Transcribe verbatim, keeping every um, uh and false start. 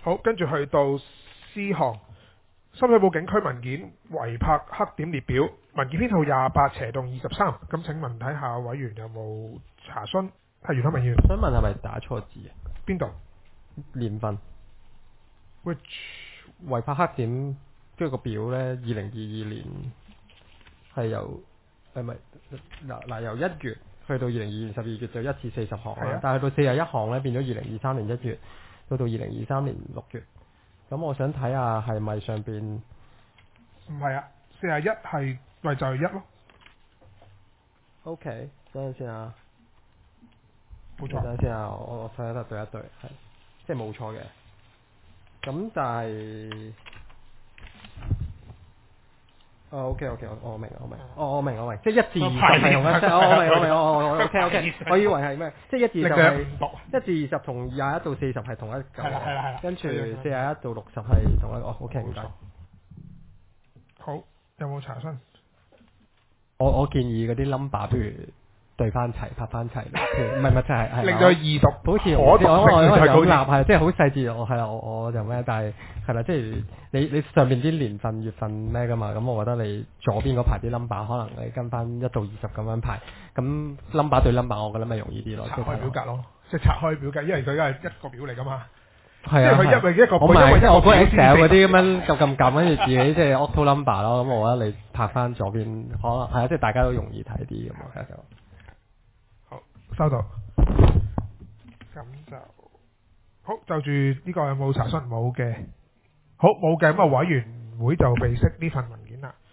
好，跟住去到 C 項，深水埗警區文件違泊黑點列表，文件編號廿八斜洞二十三。咁請問睇下委員有冇查詢？係袁海文議員。 想問係咪打錯字啊？ 邊度？ 年份 ？Which 違泊黑點，跟住個表咧，二零二二年係由誒唔係嗱嗱由一月去到二零二二年十二月就一至四十項啦， 係啊但係去到四十一項咧變咗二零二三年一月到到二零二三年六月。咁我想睇下係咪上邊唔係啊？四十一係咪就係一咯？ ？OK，等陣先啊， 冇錯。 等陣先啊，我我睇下對一對，係即係冇錯嘅。咁但係，哦 OK OK，我我明我明，哦我明我明，即係一至二十係同一，我我明我明我我我 OK OK，我以為係咩？即係一至二十係一至二十同廿一到四十係同一嚿， 係啦係啦係啦， 跟住四十一到六十係同一個。OK，唔該。 好，有冇查詢？ 我我建議嗰啲 number 不如對翻齊，拍翻齊，譬如唔係唔係就係係令到易讀， 好似我可讀我我性就有立高啲。 係即係好細緻，我係啦，我我就咩，但係係啦，即係你你上面啲年份月份咩噶嘛，咁我覺得你左邊嗰排啲 number 可能你跟翻一到二十咁樣排，咁 number 對 number 我覺得咪容易啲咯。 拆開表格咯，即係拆開表格，因為佢而家係一個表嚟噶嘛。 係啊， 即係佢因為一個， 我咪即係我嗰 Excel 嗰啲咁樣樣撳撳撳，跟住自己即係 auto number 咯。咁我覺得你拍翻左邊，可能係啊，即係大家都容易睇啲咁啊。 好，收到。咁就好，就住呢個有冇查詢？冇嘅。好，冇嘅咁啊，委員會就備悉呢份文件啦。